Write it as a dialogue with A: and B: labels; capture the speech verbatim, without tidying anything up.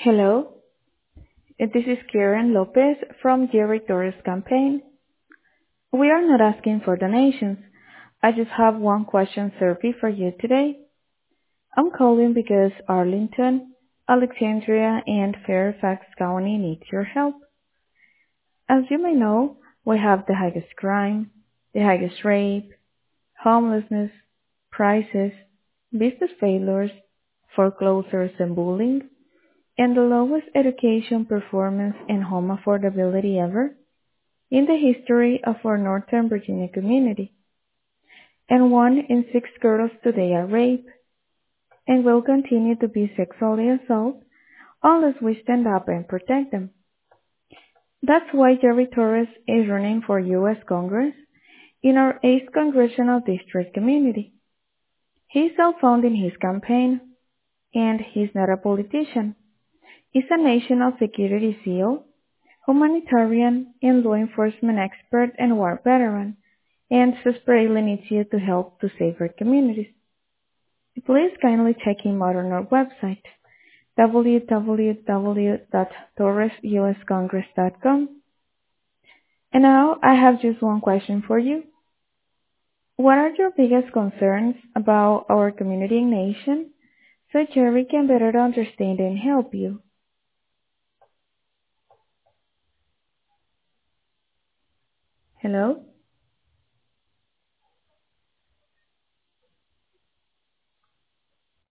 A: Hello, this is Karen Lopez from Jerry Torres campaign. We are not asking for donations. I just have one question survey for you today. I'm calling because Arlington, Alexandria, and Fairfax County need your help. As you may know, we have the highest crime, the highest rape, homelessness, prices, business failures, foreclosures and bullying, and the lowest education performance and home affordability ever in the history of our Northern Virginia community. And one in six girls today are raped and will continue to be sexually assaulted unless we stand up and protect them. That's why Jerry Torres is running for U S Congress in our eighth Congressional District community. He's self-funding his campaign, and he's not a politician. He's a national security SEAL, humanitarian and law enforcement expert and war veteran, and desperately needs you to help to save our communities. Please kindly check him out on our website, w w w dot torres u s congress dot com. And now I have just one question for you. What are your biggest concerns about our community and nation so Jerry can better understand and help you? Hello?